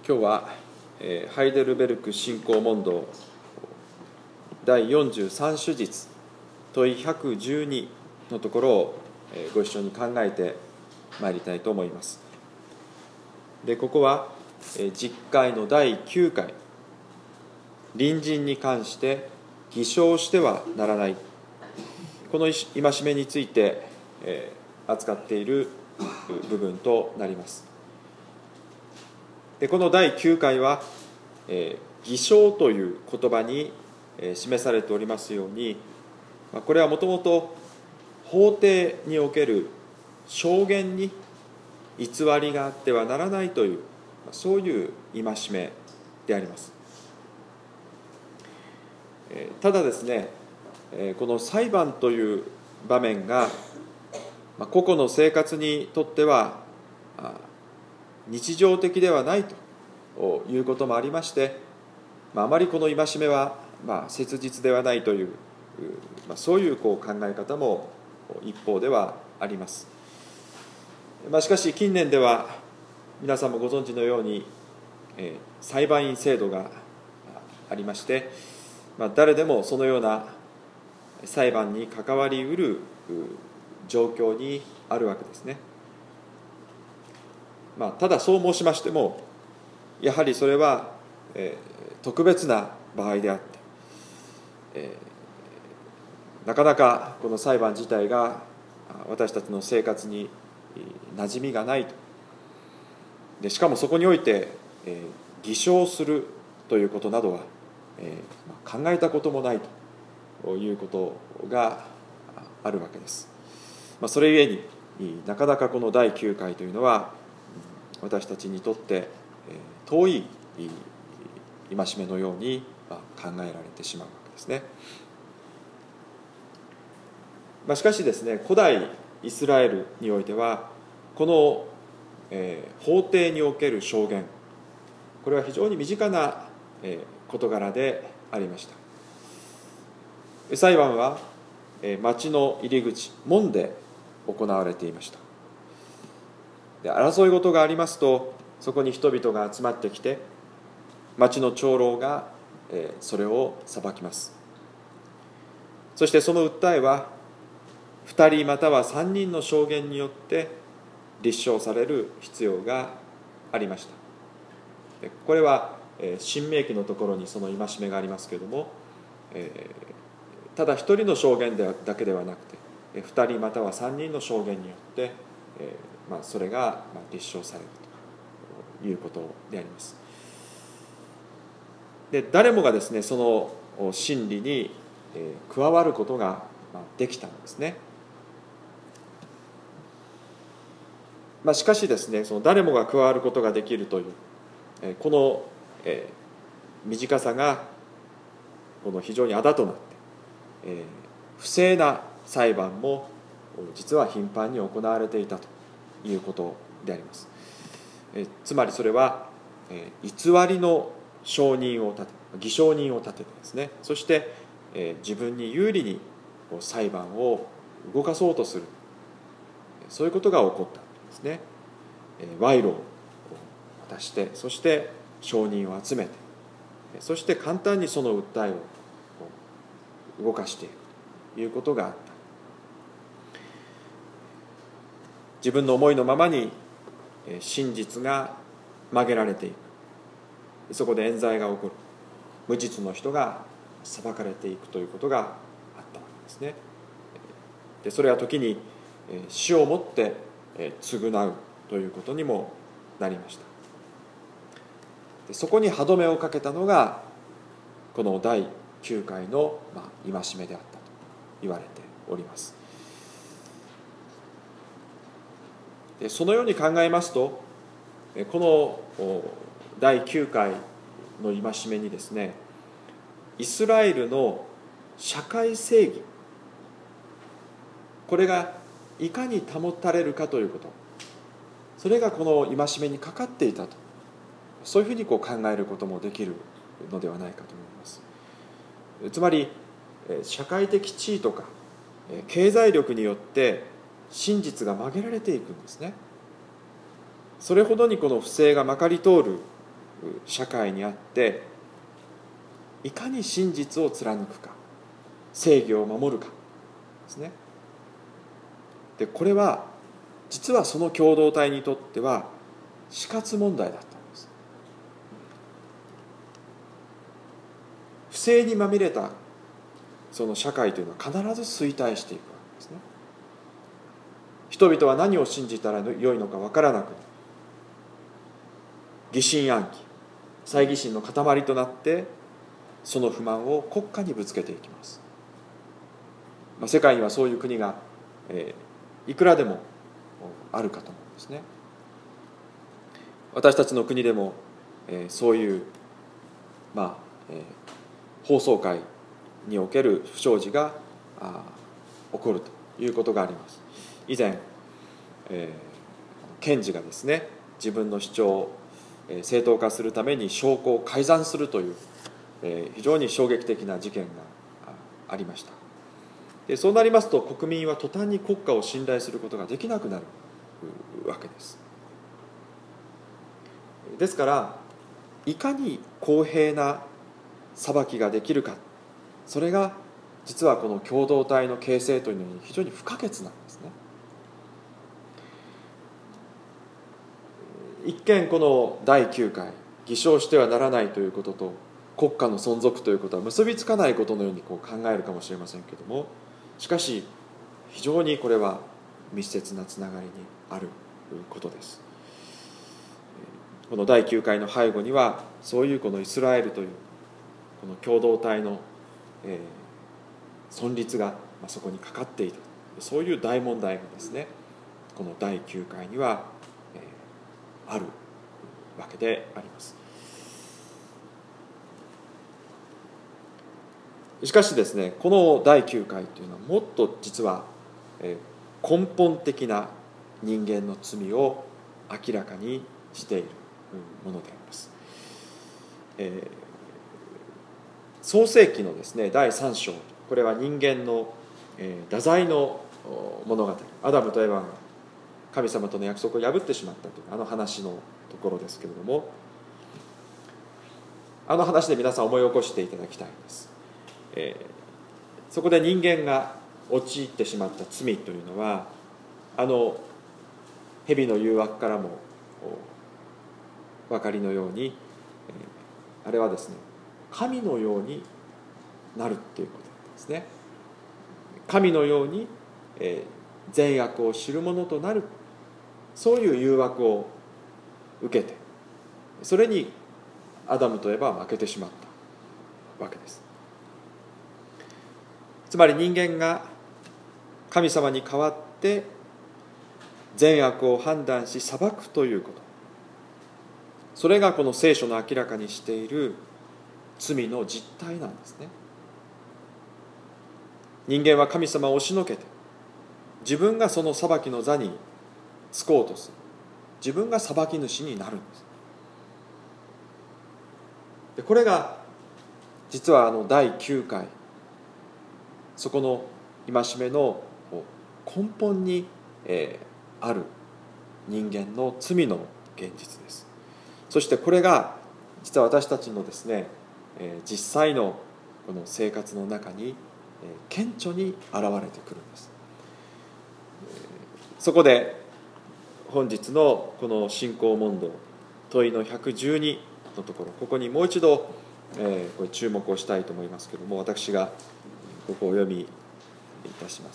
今日はハイデルベルク信仰問答第43主実問い112のところをご一緒に考えてまいりたいと思います。でここは実会の第9回隣人に関して偽証してはならない、この戒めについて扱っている部分となります。でこの第9回は偽証という言葉に示されておりますように、これはもともと法廷における証言に偽りがあってはならないという、そういう戒めであります。ただですね、この裁判という場面が個々の生活にとっては日常的ではないということもありまして、あまりこの戒めは切実ではないという、そういう考え方も一方ではあります。しかし近年では皆さんもご存知のように裁判員制度がありまして、誰でもそのような裁判に関わりうる状況にあるわけですね。ただそう申しましても、やはりそれは特別な場合であって、なかなかこの裁判自体が私たちの生活に馴染みがないと。でしかもそこにおいて偽証するということなどは考えたこともないということがあるわけです。それゆえになかなかこの第9回というのは私たちにとって遠い戒めのように考えられてしまうわけですね。しかしですね、古代イスラエルにおいてはこの法廷における証言、これは非常に身近な事柄でありました。裁判は町の入り口門で行われていました。で争い事がありますと、そこに人々が集まってきて町の長老がそれを裁きます。そしてその訴えは2人または3人の証言によって立証される必要がありました。これは申命記のところにその戒めがありますけれども、ただ1人の証言だけではなくて2人または3人の証言によってそれが立証されるということであります。で誰もがですね、その真理に加わることができたんですね。しかしですね、その誰もが加わることができるというこの短さがこの非常にあだとなって不正な裁判も実は頻繁に行われていたということであります。つまりそれは偽りの証人を立て、偽証人を立ててですね、そして自分に有利に裁判を動かそうとする、そういうことが起こったんですね。賄賂を渡して、そして証人を集めて、そして簡単にその訴えを動かしていくということがあった。自分の思いのままに真実が曲げられていく、そこで冤罪が起こる、無実の人が裁かれていくということがあったわけですね。でそれは時に死をもって償うということにもなりました。でそこに歯止めをかけたのがこの第9回の戒めであったと言われております。でそのように考えますと、この第9回の戒めにですね、イスラエルの社会正義、これがいかに保たれるかということ、それがこの戒めにかかっていたと、そういうふうに考えることもできるのではないかと思います。つまり社会的地位とか経済力によって真実が曲げられていくんですね。それほどにこの不正がまかり通る社会にあっていかに真実を貫くか、正義を守るかですね。でこれは実はその共同体にとっては死活問題だったんです。不正にまみれたその社会というのは必ず衰退していくわけですね。人々は何を信じたらよいのか分からなくなる。疑心暗鬼、猜疑心の塊となってその不満を国家にぶつけていきます。世界にはそういう国が、いくらでもあるかと思うんですね。私たちの国でも、そういう、法曹界における不祥事が起こるということがあります。以前、検事がですね、自分の主張を正当化するために証拠を改ざんするという、非常に衝撃的な事件がありました。でそうなりますと国民は途端に国家を信頼することができなくなるわけです。ですからいかに公平な裁きができるか、それが実はこの共同体の形成というのに非常に不可欠なんですね。一見この第9回偽証してはならないということと国家の存続ということは結びつかないことのように考えるかもしれませんけれども、しかし非常にこれは密接なつながりにあることです。この第9回の背後にはそういうこのイスラエルというこの共同体の存立がそこにかかっている、そういう大問題がですね、この第9回にはあるわけであります。しかしですね、この第9回というのはもっと実は根本的な人間の罪を明らかにしているものであります。創世記のですね第3章、これは人間の太宰の物語、アダムとエヴァが神様との約束を破ってしまったというあの話のところですけれども、あの話で皆さん思い起こしていただきたいんです。そこで人間が陥ってしまった罪というのは、あの蛇の誘惑からもお分かりのように、あれはですね、神のようになるということですね。神のように善悪を知る者となる、そういう誘惑を受けて、それにアダムとエバは負けてしまったわけです。つまり人間が神様に代わって善悪を判断し裁くということ、それがこの聖書の明らかにしている罪の実態なんですね。人間は神様を押しのけて自分がその裁きの座につこうとする、自分が裁き主になるんです。でこれが実は第9回、そこの戒めの根本にある人間の罪の現実です。そしてこれが実は私たちのですね、実際のこの生活の中に顕著に現れてくるんです。そこで本日のこの信仰問答問いの112のところ、ここにもう一度これ注目をしたいと思いますけれども、私がここをお読みいたします。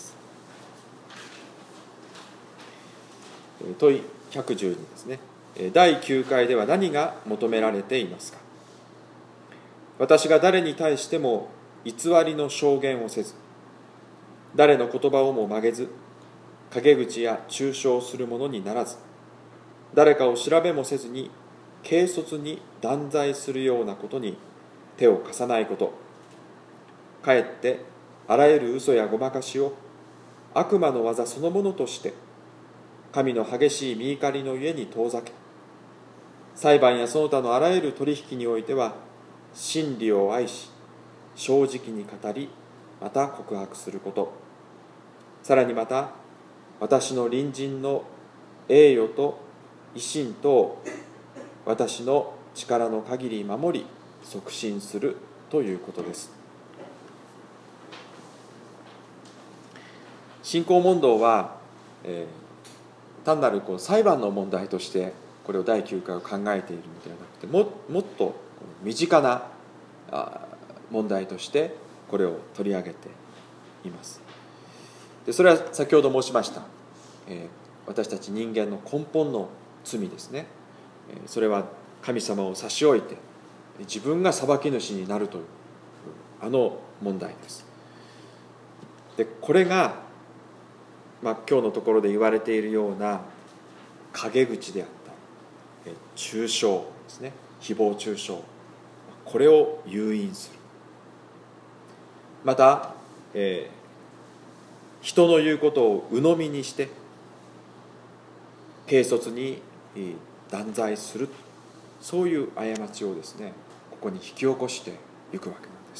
問い112ですね。第9回では何が求められていますか。私が誰に対しても偽りの証言をせず、誰の言葉をも曲げず、陰口や中傷するものにならず、誰かを調べもせずに軽率に断罪するようなことに手を貸さないこと、かえってあらゆる嘘やごまかしを悪魔の技そのものとして神の激しい御怒りのゆえに遠ざけ、裁判やその他のあらゆる取引においては真理を愛し正直に語り、また告白すること、さらにまた私の隣人の栄誉と威信と私の力の限り守り促進するということです。信仰問答は、単なる裁判の問題としてこれを第9回を考えているのではなくて、もっと身近な問題としてこれを取り上げています。でそれは先ほど申しました、私たち人間の根本の罪ですね。それは神様を差し置いて自分が裁き主になるというあの問題です。でこれが、今日のところで言われているような陰口であったり中傷ですね、誹謗中傷、これを誘引する。また、人の言うことを鵜呑みにして軽率に断罪する、そういう過ちをですね、ここに引き起こしていくわけなんです。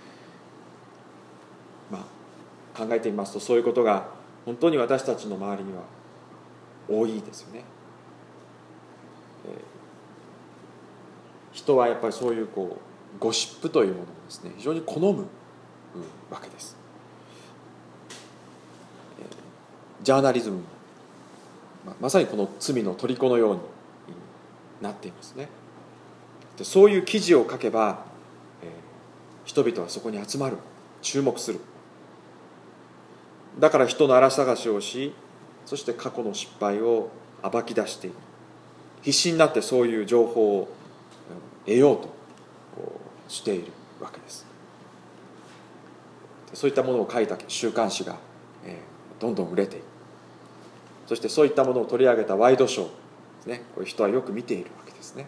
考えてみますと、そういうことが本当に私たちの周りには多いですよね。人はやっぱりそういうゴシップというものをですね、非常に好むわけです。ジャーナリズムも、まさにこの罪の虜のようになっていますね。でそういう記事を書けば、人々はそこに集まる、注目する。だから人の荒探しをし、そして過去の失敗を暴き出している。必死になってそういう情報を得ようとしているわけです。そういったものを書いた週刊誌がどんどん売れていく。そしてそういったものを取り上げたワイドショーですね、こういう人はよく見ているわけですね。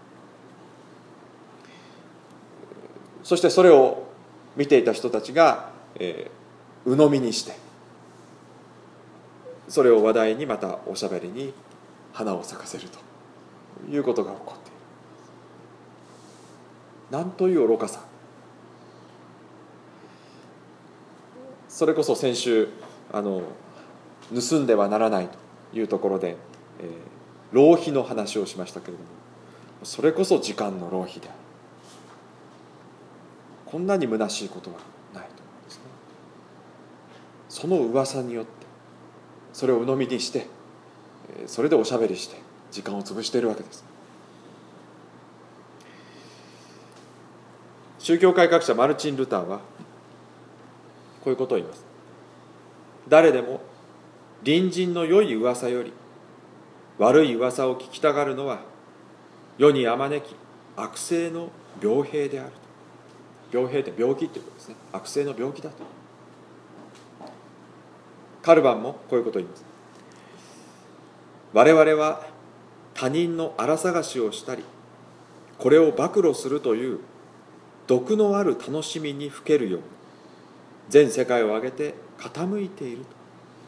そしてそれを見ていた人たちが鵜呑みにして、それを話題にまたおしゃべりに花を咲かせるということが起こっている。なんという愚かさ。それこそ先週盗んではならないというところで、浪費の話をしましたけれども、それこそ時間の浪費である。こんなに虚しいことはないと思うんですね。その噂によってそれを鵜呑みにして、それでおしゃべりして時間を潰しているわけです。宗教改革者マルチン・ルターはこういうことを言います。誰でも隣人の良い噂より悪い噂を聞きたがるのは世にあまねき悪性の病兵であると。病兵って病気っていうことですね。悪性の病気だと。カルバンもこういうことを言います。我々は他人の荒探しをしたり、これを暴露するという毒のある楽しみにふけるように全世界を挙げて傾いている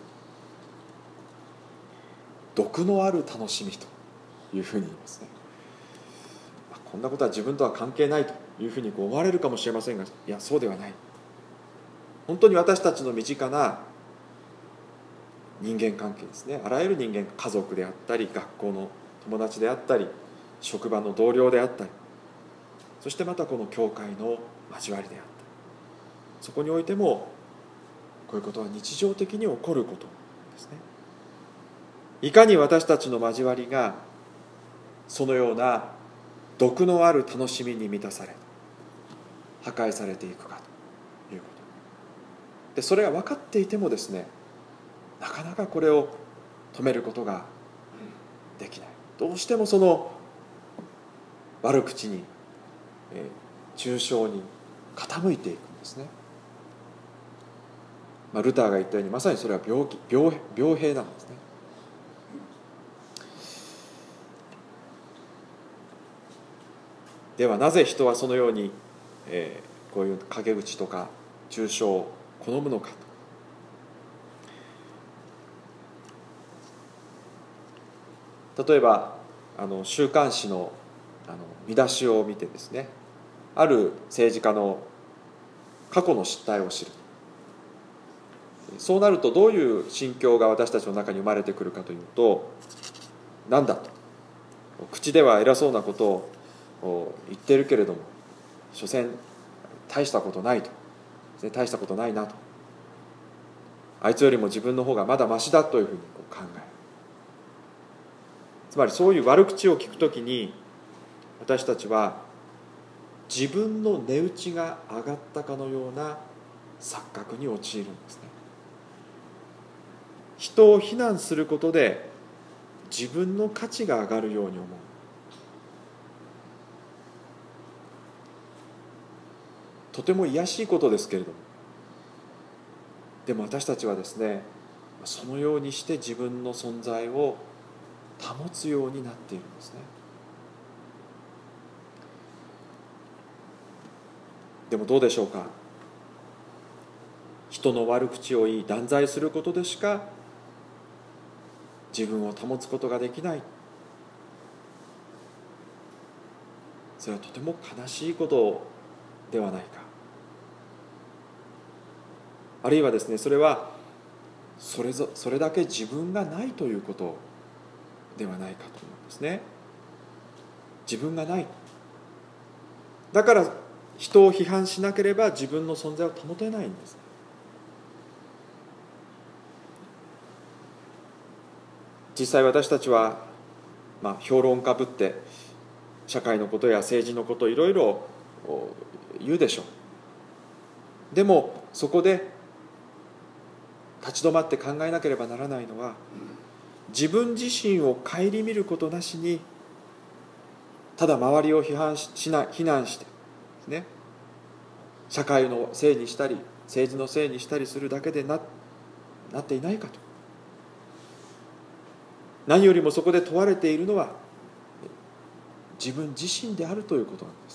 と。毒のある楽しみというふうに言いますね。こんなことは自分とは関係ないというふうに思われるかもしれませんが、いやそうではない。本当に私たちの身近な人間関係ですね、あらゆる人間、家族であったり学校の友達であったり職場の同僚であったり、そしてまたこの教会の交わりであったり、そこにおいてもこういうことは日常的に起こることですね。いかに私たちの交わりがそのような毒のある楽しみに満たされ破壊されていくかということで、それが分かっていてもですね、なかなかこれを止めることができない。どうしてもその悪口に、中傷に傾いていくんですね。ルターが言ったようにまさにそれは病兵なんですね。ではなぜ人はそのように、こういう陰口とか中傷を好むのかと。例えば週刊誌の見出しを見てですね、ある政治家の過去の失態を知る。そうなるとどういう心境が私たちの中に生まれてくるかというと、なんだと、口では偉そうなことを言ってるけれども、所詮大したことないと、大したことないなと、あいつよりも自分の方がまだマシだというふうに考える。つまりそういう悪口を聞くときに、私たちは自分の値打ちが上がったかのような錯覚に陥るんですね。人を非難することで自分の価値が上がるように思う。とても卑しいことですけれども、でも私たちはですね、そのようにして自分の存在を保つようになっているんですね。でもどうでしょうか。人の悪口を言い断罪することでしか自分を保つことができない。それはとても悲しいことではないか。あるいはですね、それはそれだけ自分がないということではないかと思うんですね。自分がない。だから人を批判しなければ自分の存在を保てないんです。実際私たちは、評論家ぶって社会のことや政治のことをいろいろ言うでしょう。でもそこで立ち止まって考えなければならないのは、自分自身を顧みることなしにただ周りを非難してですね、社会のせいにしたり政治のせいにしたりするだけで なっていないかと。何よりもそこで問われているのは自分自身であるということなんです。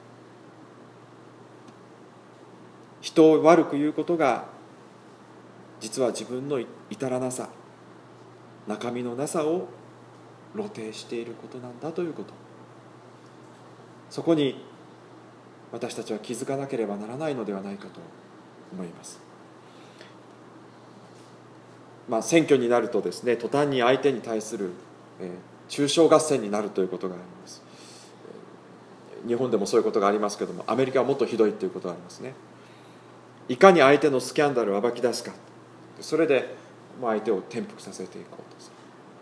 人を悪く言うことが実は自分の至らなさ、中身のなさを露呈していることなんだということ、そこに私たちは気づかなければならないのではないかと思います。選挙になるとですね、途端に相手に対する中傷合戦になるということがあります。日本でもそういうことがありますけれども、アメリカはもっとひどいということがありますね。いかに相手のスキャンダルを暴き出すか、それで相手を転覆させていこうとする。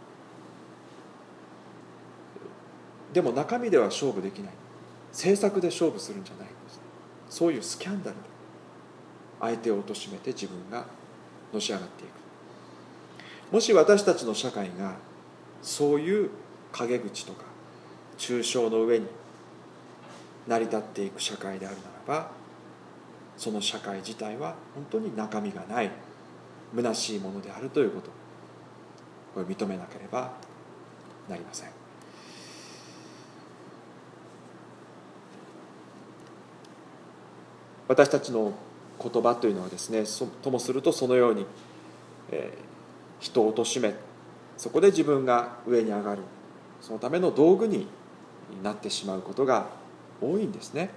でも中身では勝負できない。政策で勝負するんじゃないんです。そういうスキャンダルで相手を貶めて自分がのし上がっていく。もし私たちの社会がそういう陰口とか中傷の上に成り立っていく社会であるならば、その社会自体は本当に中身がない虚しいものであるということ、これを認めなければなりません。私たちの言葉というのはですね、ともするとそのように、人を貶め、そこで自分が上に上がる、そのための道具になってしまうことが多いんですね。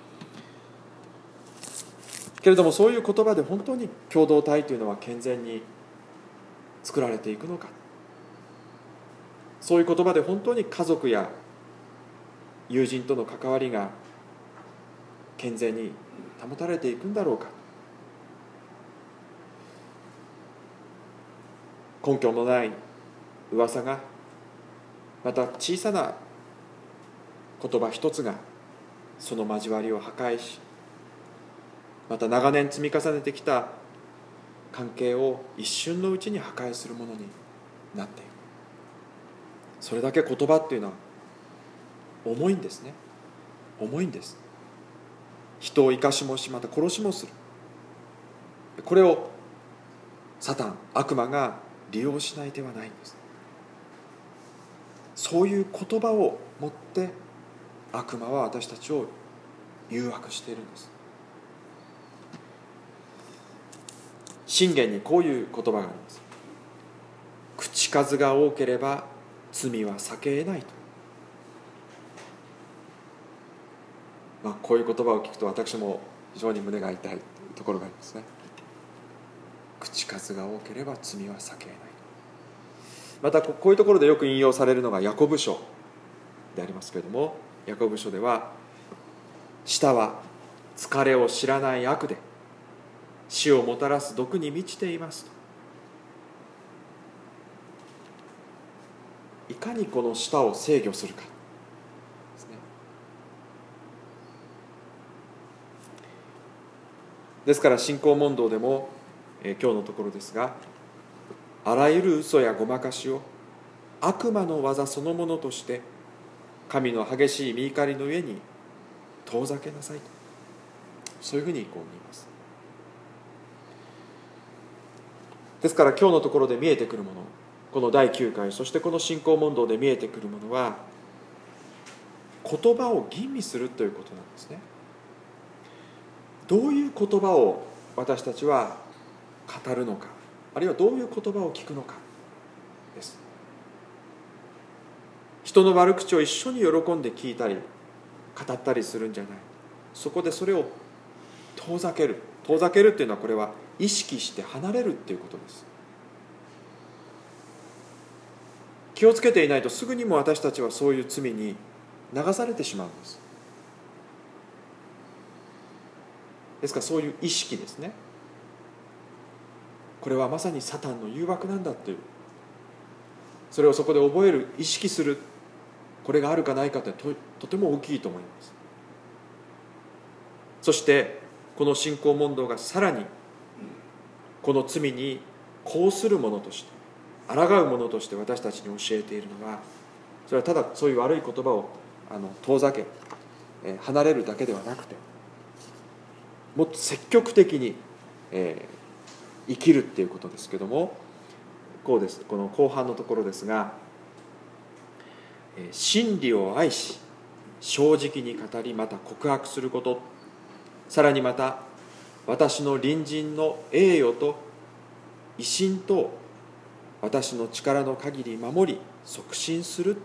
けれどもそういう言葉で本当に共同体というのは健全に作られていくのか、そういう言葉で本当に家族や友人との関わりが健全に保たれていくんだろうか。根拠のない噂が、また小さな言葉一つがその交わりを破壊し、また長年積み重ねてきた関係を一瞬のうちに破壊するものになっている。それだけ言葉っていうのは重いんですね。重いんです。人を生かしもし、また殺しもする。これをサタン、悪魔が利用しない手はないんです。そういう言葉を持って悪魔は私たちを誘惑しているんです。箴言にこういう言葉があります。口数が多ければ罪は避け得ないと。こういう言葉を聞くと私も非常に胸が痛いところがありますね。口数が多ければ罪は避け得ない。またこういうところでよく引用されるのがヤコブ書でありますけれども、 ヤコブ書では、舌は疲れを知らない悪で死をもたらす毒に満ちていますと。いかにこの舌を制御するかですね。ですから信仰問答でも、今日のところですが、あらゆる嘘やごまかしを悪魔の技そのものとして神の激しい御怒りの上に遠ざけなさいと、そういうふうにこう言います。ですから今日のところで見えてくるもの、この第9回、そしてこの信仰問答で見えてくるものは、言葉を吟味するということなんですね。どういう言葉を私たちは語るのか、あるいはどういう言葉を聞くのかです。人の悪口を一緒に喜んで聞いたり語ったりするんじゃない。そこでそれを遠ざける。遠ざけるっていうのは、これは意識して離れるっていうことです。気をつけていないとすぐにも私たちはそういう罪に流されてしまうんです。ですからそういう意識ですね。これはまさにサタンの誘惑なんだという、それをそこで覚える、意識する、これがあるかないかって とても大きいと思います。そしてこの信仰問答がさらにこの罪に抗するものとして、抗うものとして私たちに教えているのは、それはただそういう悪い言葉を遠ざけ離れるだけではなくて、もっと積極的に生きるっていうことですけども、こうです。この後半のところですが、真理を愛し正直に語り、また告白すること、さらにまた私の隣人の栄誉と威信と私の力の限り守り促進する、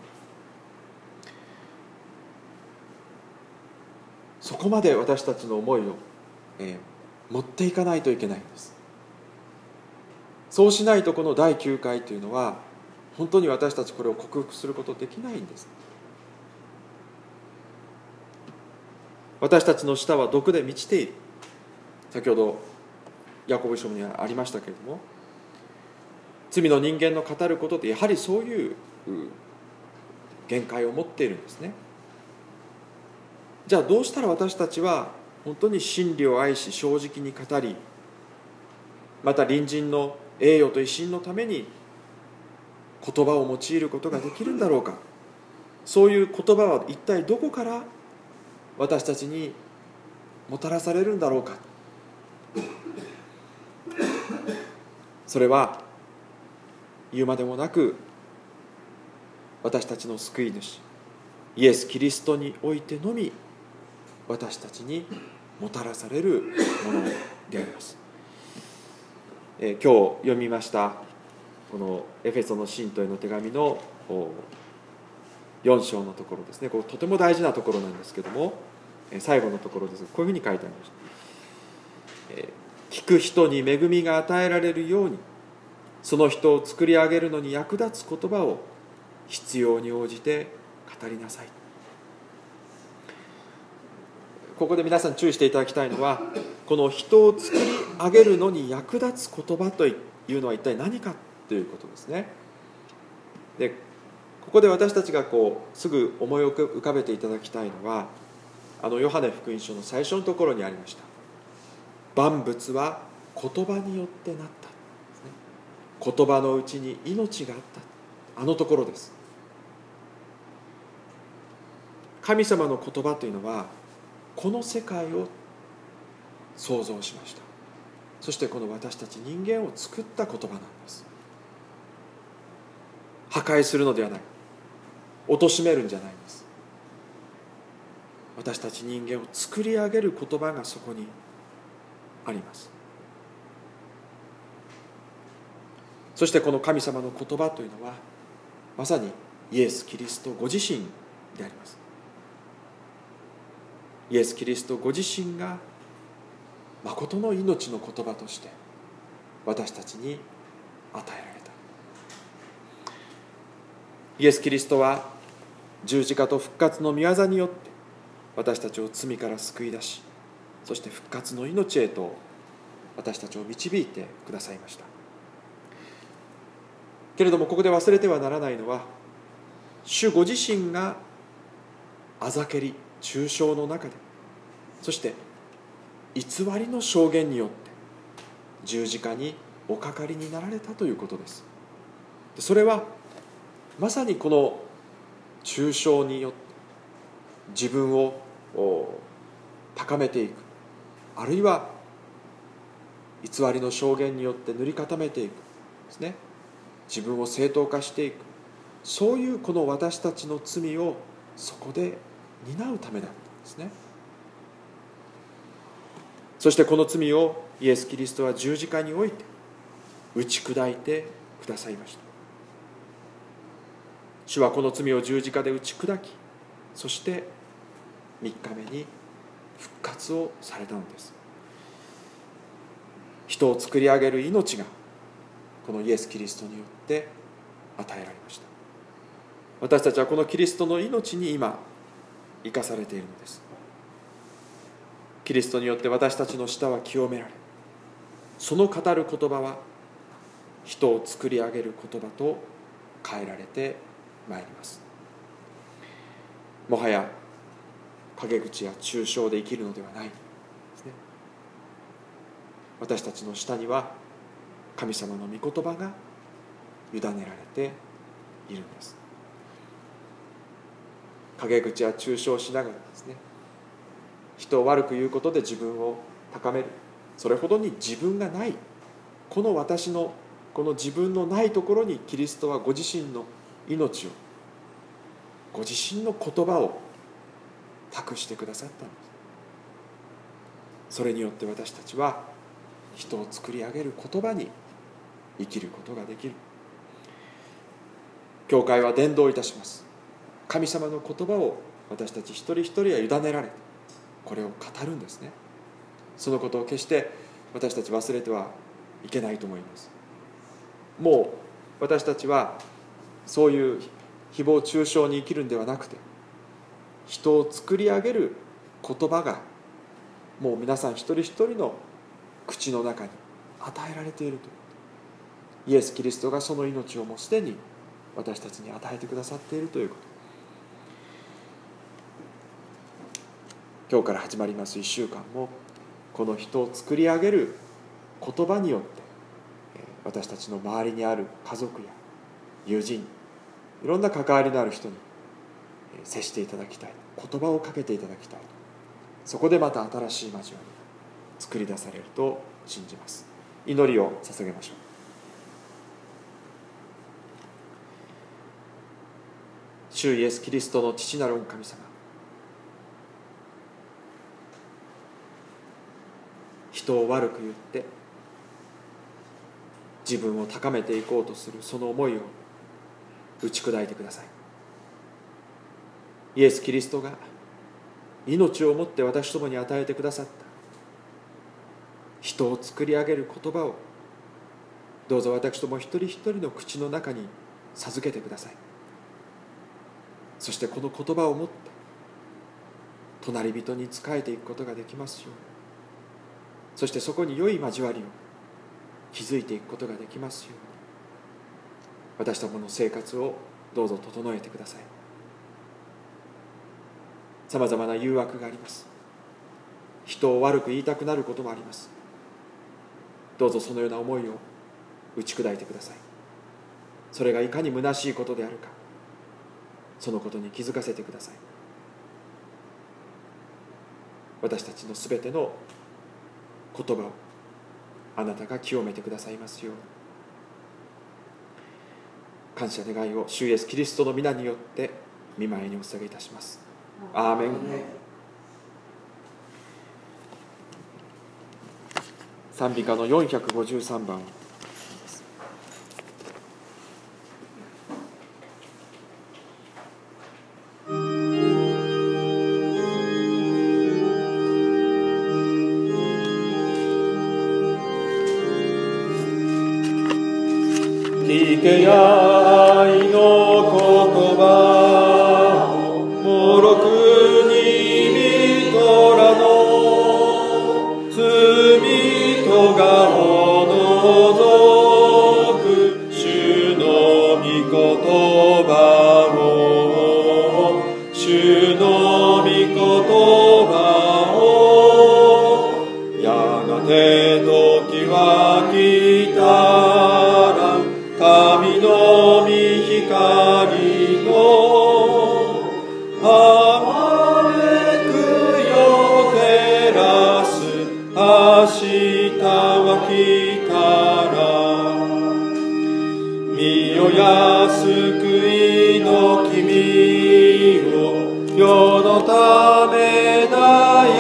そこまで私たちの思いを、持っていかないといけないんです。そうしないとこの第9回というのは本当に私たちこれを克服することできないんです。私たちの舌は毒で満ちている。先ほどヤコブ書にはありましたけれども、罪の人間の語ることってやはりそういう限界を持っているんですね。じゃあどうしたら私たちは本当に真理を愛し正直に語り、また隣人の栄誉と威信のために言葉を用いることができるんだろうか。そういう言葉は一体どこから私たちにもたらされるんだろうか。それは言うまでもなく、私たちの救い主イエス・キリストにおいてのみ私たちにもたらされるものであります。今日読みましたこのエフェソの信徒への手紙の4章のところですね。これとても大事なところなんですけども、最後のところです。こういうふうに書いてありました。聞く人に恵みが与えられるように、その人を作り上げるのに役立つ言葉を必要に応じて語りなさい。ここで皆さん注意していただきたいのは、この人を作り上げるのに役立つ言葉というのは一体何かということですね。で、ここで私たちがすぐ思い浮かべていただきたいのは、ヨハネ福音書の最初のところにありました万物は言葉によってなった、言葉のうちに命があった、あのところです。神様の言葉というのはこの世界を創造しました。そしてこの私たち人間を作った言葉なんです。破壊するのではない、貶めるんじゃないんです。私たち人間を作り上げる言葉がそこにあります。そしてこの神様の言葉というのはまさにイエス・キリストご自身であります。イエス・キリストご自身が誠の命の言葉として私たちに与えられた。イエス・キリストは十字架と復活の御業によって私たちを罪から救い出し、そして復活の命へと私たちを導いてくださいました。けれどもここで忘れてはならないのは、主ご自身があざけり中傷の中で、そして偽りの証言によって十字架におかかりになられたということです。それはまさにこの中傷によって自分を高めていく、あるいは偽りの証言によって塗り固めていくですね、自分を正当化していく、そういうこの私たちの罪をそこで担うためだったんですね。そしてこの罪をイエス・キリストは十字架において打ち砕いてくださいました。主はこの罪を十字架で打ち砕き、そして3日目に復活をされたのです。人を作り上げる命がこのイエス・キリストによって与えられました。私たちはこのキリストの命に今生かされているのです。キリストによって私たちの舌は清められ、その語る言葉は人を作り上げる言葉と変えられてまいります。もはや陰口や中傷で生きるのではないですね。私たちの舌には神様の御言葉が委ねられているんです。陰口や中傷しながらですね、人を悪く言うことで自分を高める、それほどに自分がない、この私のこの自分のないところにキリストはご自身の命を、ご自身の言葉を託してくださったんです。それによって私たちは人を作り上げる言葉に生きることができる。教会は伝道いたします。神様の言葉を私たち一人一人は委ねられ、これを語るんですね。そのことを決して私たち忘れてはいけないと思います。もう私たちはそういう誹謗中傷に生きるんではなくて、人を作り上げる言葉がもう皆さん一人一人の口の中に与えられているという、イエス・キリストがその命をもうすでに私たちに与えてくださっているということ。今日から始まります1週間も、この人を作り上げる言葉によって私たちの周りにある家族や友人、いろんな関わりのある人に接していただきたい、言葉をかけていただきたい。そこでまた新しい交わりが作り出されると信じます。祈りを捧げましょう。主イエス・キリストの父なる御神様、人を悪く言って自分を高めていこうとするその思いを打ち砕いてください。イエス・キリストが命をもって私どもに与えてくださった人を作り上げる言葉を、どうぞ私ども一人一人の口の中に授けてください。そしてこの言葉をもって隣人に仕えていくことができますように、そしてそこに良い交わりを築いていくことができますように、私どもの生活をどうぞ整えてください。さまざまな誘惑があります。人を悪く言いたくなることもあります。どうぞそのような思いを打ち砕いてください。それがいかに虚しいことであるか、そのことに気づかせてください。私たちのすべての言葉をあなたが清めてくださいますように、感謝願いを主イエスキリストの皆によって御前にお捧げいたします。アーメン。賛美歌の453番。聞けや愛の言葉を除く主の御言葉を、主の御言葉を、やがて時は来たら神の御光のあめくよ照らす明日は来